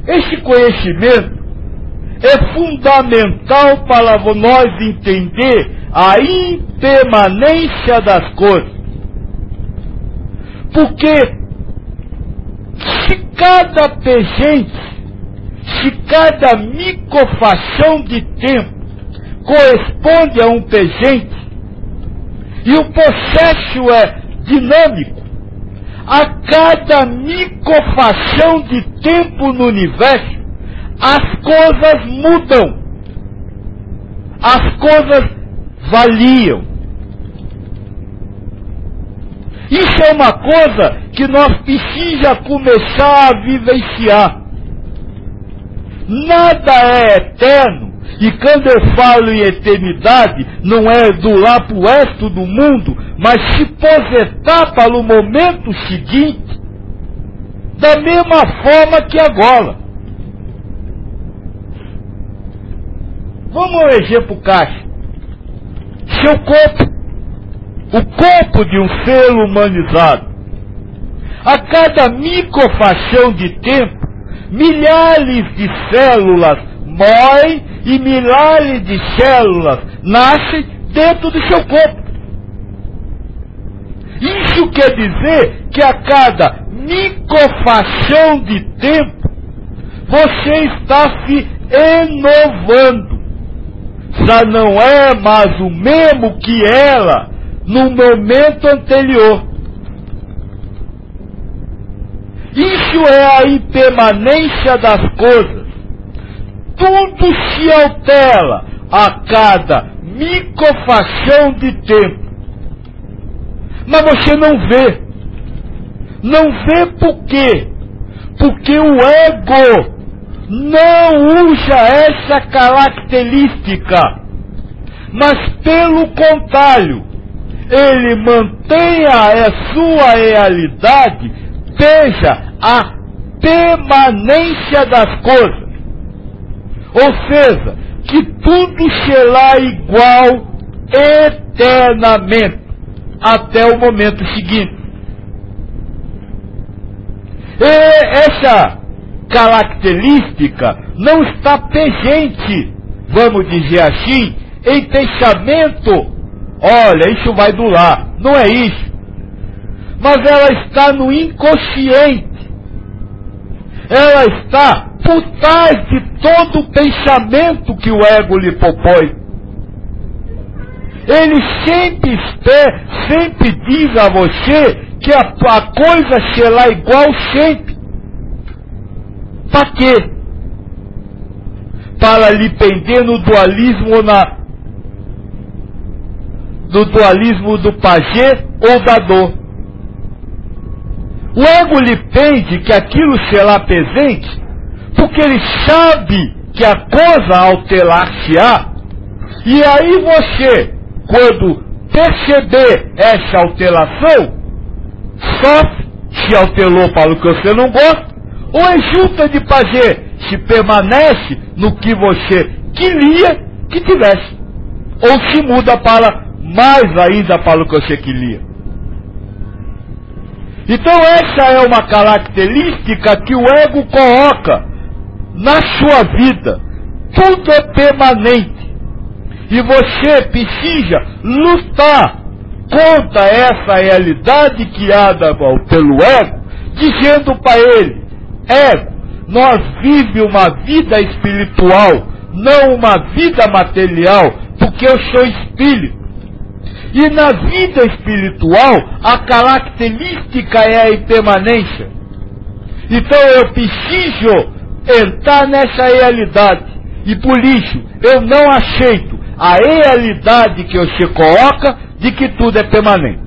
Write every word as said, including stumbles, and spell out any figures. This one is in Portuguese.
Este conhecimento é fundamental para nós entender a impermanência das coisas. Porque se cada pegente, se cada microfração de tempo corresponde a um pegente, e o processo é dinâmico, a cada microfração de tempo no universo, as coisas mudam, as coisas variam. Isso é uma coisa que nós precisamos começar a vivenciar. Nada é eterno, e quando eu falo em eternidade, não é do lá para o resto do mundo, mas se projetar para o momento seguinte, da mesma forma que agora. Vamos ao exemplo caixa. Seu corpo, o corpo de um ser humanizado, a cada microfração de tempo, milhares de células morrem e milhares de células nascem dentro do seu corpo. Isso quer dizer que a cada microfração de tempo, você está se renovando. Já não é mais o mesmo que era no momento anterior. Isso é a impermanência das coisas. Tudo se altera a cada microfração de tempo. Mas você não vê. Não vê por quê? Porque o ego não usa essa característica. Mas pelo contrário, ele mantém a sua realidade, veja, a permanência das coisas. Ou seja, que tudo será igual eternamente, até o momento seguinte. E essa característica não está presente, vamos dizer assim, em pensamento. Olha, isso vai durar. Não é isso. Mas ela está no inconsciente. Ela está por trás de todo o pensamento que o ego lhe propõe. Ele sempre espera, sempre diz a você que a, a coisa será igual sempre. Para quê? Para lhe prender no dualismo ou na do dualismo do prazer ou da dor. O ego lhe pede que aquilo será presente, porque ele sabe que a coisa alterar-se-á, e aí você, quando perceber essa alteração, sofre, se alterou para o que você não gosta, ou exulta de prazer, se permanece no que você queria que tivesse, ou se muda para mais ainda para o que você queria. Então essa é uma característica que o ego coloca na sua vida. Tudo é permanente. E você precisa lutar contra essa realidade criada pelo ego, dizendo para ele: ego, nós vivemos uma vida espiritual, não uma vida material, porque eu sou espírito. E na vida espiritual, a característica é a impermanência. Então eu preciso entrar nessa realidade. E por isso, eu não aceito a realidade que você coloca de que tudo é permanente.